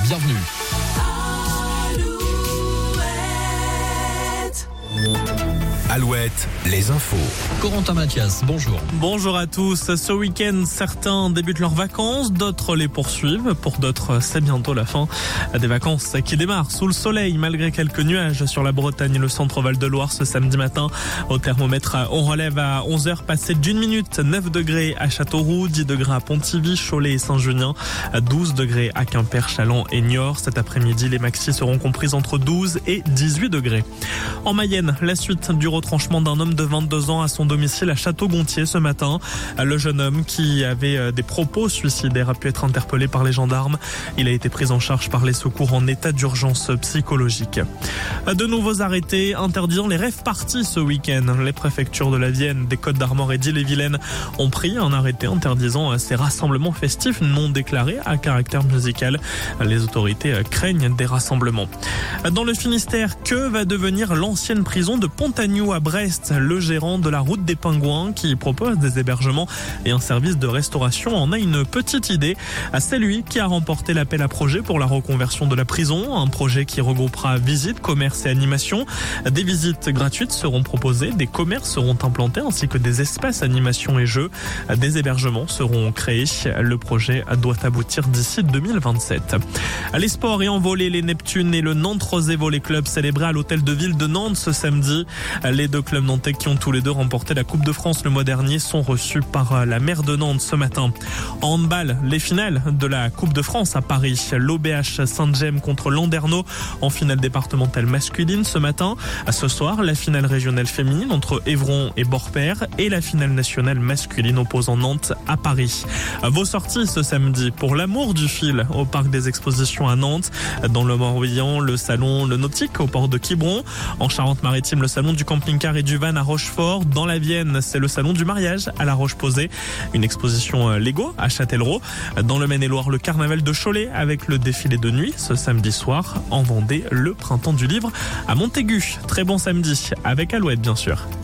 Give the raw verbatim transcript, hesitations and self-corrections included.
bienvenue. Alouette, les infos. Corentin Mathias, bonjour. Bonjour à tous. Ce week-end, certains débutent leurs vacances, d'autres les poursuivent. Pour d'autres, c'est bientôt la fin des vacances qui démarrent sous le soleil, malgré quelques nuages sur la Bretagne et le centre Val-de-Loire ce samedi matin. Au thermomètre, on relève à onze heures passées d'une minute, neuf degrés à Châteauroux, dix degrés à Pontivy, Cholet et Saint-Junien, douze degrés à Quimper, Châlons et Niort. Cet après-midi, les maxis seront comprises entre douze et dix-huit degrés. En Mayenne, la suite du retranchement d'un homme de vingt-deux ans à son domicile à Château-Gontier ce matin. Le jeune homme qui avait des propos suicidaires a pu être interpellé par les gendarmes. Il a été pris en charge par les secours en état d'urgence psychologique. De nouveaux arrêtés interdisant les rave-parties ce week-end. Les préfectures de la Vienne, des Côtes-d'Armor et d'Ille-et-Vilaine ont pris un arrêté interdisant ces rassemblements festifs non déclarés à caractère musical. Les autorités craignent des rassemblements. Dans le Finistère, que va devenir l'ancienne prison de Pontagnoux à Brest? Le gérant de la route des Pingouins, qui propose des hébergements et un service de restauration, en a une petite idée. C'est lui qui a remporté l'appel à projet pour la reconversion de la prison, un projet qui regroupera visites, commerces et animations. Des visites gratuites seront proposées, des commerces seront implantés ainsi que des espaces animation et jeux. Des hébergements seront créés. Le projet doit aboutir d'ici deux mille vingt-sept. Les sports et en volley, les Neptunes et le Nantes Rosé Volley Club célébrés à l'hôtel de ville de Nantes ce samedi. Les deux clubs nantais qui ont tous les deux remporté la Coupe de France le mois dernier sont reçus par la maire de Nantes ce matin. En handball, les finales de la Coupe de France à Paris. L'O B H Saint-Gemme contre Landerneau en finale départementale masculine ce matin. À ce soir, la finale régionale féminine entre Évron et Borpère et la finale nationale masculine opposant Nantes à Paris. Vos sorties ce samedi pour l'amour du fil au parc des expositions à Nantes. Dans le Morbihan, le salon Le Nautique au port de Quiberon. En Charente-Maritime, le salon du camping-car et du van à Rochefort. Dans la Vienne, c'est le salon du mariage à La Roche-Posay. Une exposition Lego à Châtellerault. Dans le Maine-et-Loire, le carnaval de Cholet avec le défilé de nuit ce samedi soir. En Vendée, le printemps du livre à Montaigu. Très bon samedi avec Alouette, bien sûr.